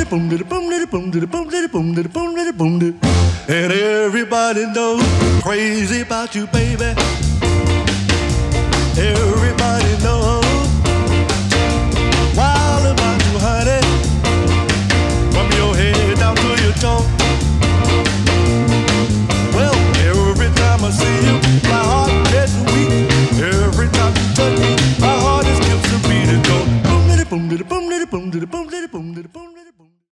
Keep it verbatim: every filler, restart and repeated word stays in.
And everybody knows I'm crazy about you, baby.